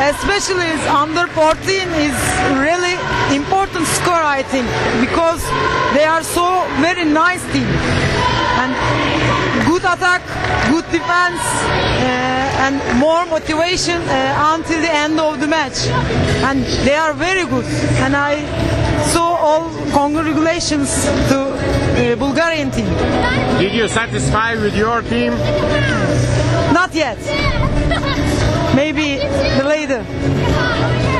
especially under 14 is really important score, I think, because they are so very nice team and good attack, good defense, and more motivation until the end of the match, and they are very good, and I saw all congratulations to Bulgarian team. Did you satisfy with your team? Not yet. Maybe later.